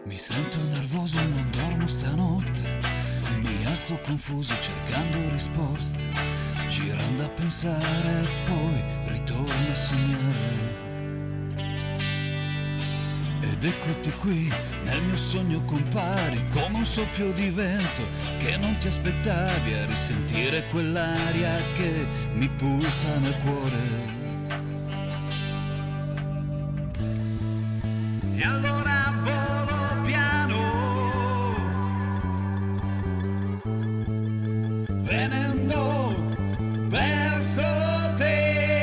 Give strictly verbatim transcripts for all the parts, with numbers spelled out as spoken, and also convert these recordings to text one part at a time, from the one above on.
Mi sento nervoso e non dormo stanotte. Mi alzo confuso cercando risposte, girando a pensare e poi ritorno a sognare. Ed eccoti qui, nel mio sogno compari come un soffio di vento che non ti aspettavi, a risentire quell'aria che mi pulsa nel cuore. E allora volo piano, venendo verso te.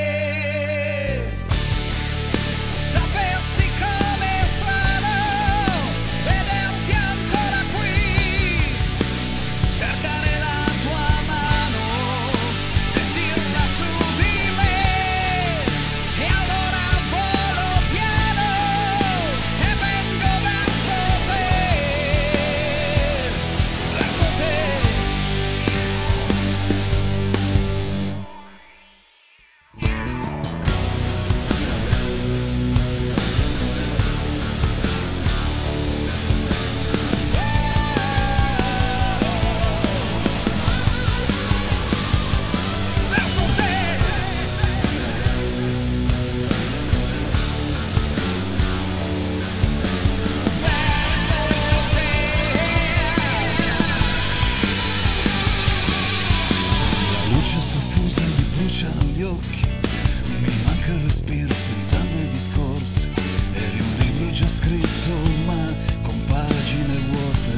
Sapessi com'è strano vederti ancora qui, cercare la tua mano, sentirla su di me. E allora volo piano e vengo verso te, verso te. Verso te. Verso te. La luce soffusa mi bruciano gli occhi, mi manca il respiro pensando ai discorsi. Eri un libro già scritto ma con pagine vuote.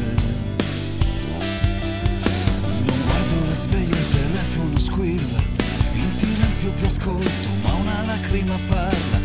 Non guardo la sveglia, il telefono squilla, in silenzio ti ascolto ma una lacrima parla.